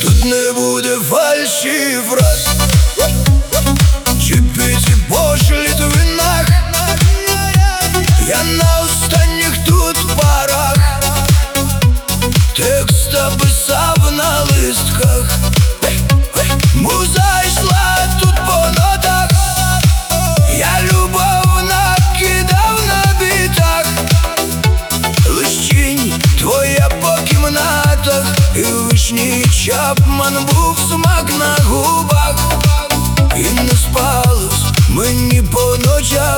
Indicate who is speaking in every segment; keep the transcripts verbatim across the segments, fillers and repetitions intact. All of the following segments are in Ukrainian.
Speaker 1: Тут не буде фальші фраз, чи піти пошліт в вінах. Я на останніх тут парах текста писав на листках. Муза йшла тут по нотах, я любов накидав на бітах. Лиш тінь твоя по кімнатах, і вишній Чапман був смак на губах. І не спалось мені по ночах,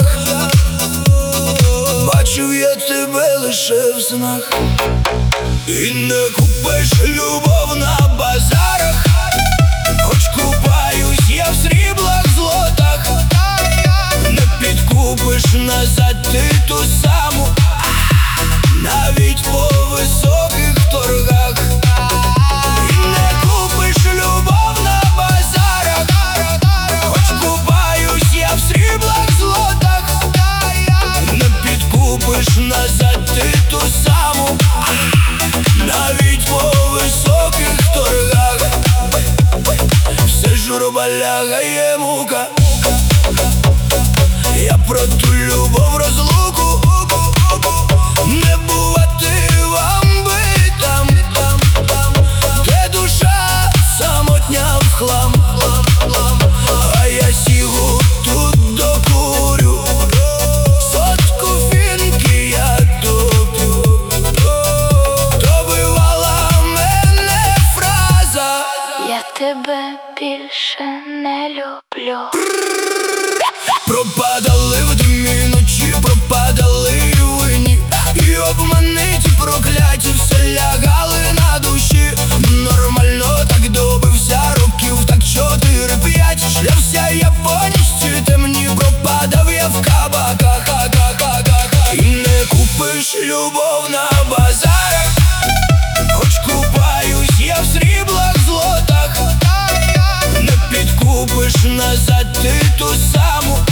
Speaker 1: бачив я тебе лише в снах. І не купиш любов на базарах, хоч купаюсь я в сріблах, злотах. Не підкупиш назад ти ту саму, навіть по високих торгах. І не купиш любов на базарах, хоч купаюсь я в сріблах, злотах. Не підкупиш назад ти ту саму, навіть по високих торгах. Все журба лягає мука, я про ту любов розлуку. Не бувати вам би там, де душа самотня в хлам. А я сігу тут докурю, сотку фінки я доп'ю. Добивала мене фраза:
Speaker 2: я тебе більше не люблю.
Speaker 1: Пропадали в димі ночі, пропадали і вині, і обманиті прокляті все лягали на душі. Нормально так добився років, так чотири-п'ять. Шлявся я по нічці темні, пропадав я в кабаках. І не купиш любов на базарах, хоч купаюсь я в сріблах, злотах. Не підкупиш назад ти ту саму,